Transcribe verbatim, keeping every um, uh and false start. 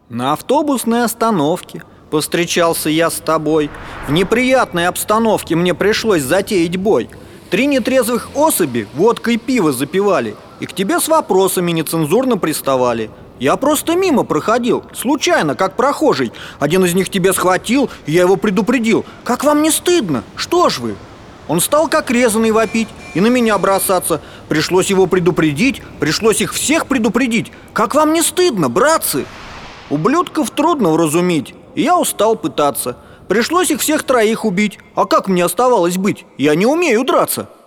На автобусной остановке повстречался я с тобой. В неприятной обстановке мне пришлось затеять бой. Три нетрезвых особи водкой пиво запивали и к тебе с вопросами нецензурно приставали. Я просто мимо проходил, случайно, как прохожий. Один из них тебя схватил, и я его предупредил. Как вам не стыдно? Что ж вы? Он стал как резаный вопить и на меня бросаться. Пришлось его предупредить, пришлось их всех предупредить. Как вам не стыдно, братцы? Ублюдков трудно вразумить, и я устал пытаться. Пришлось их всех троих убить. А как мне оставалось быть? Я не умею драться.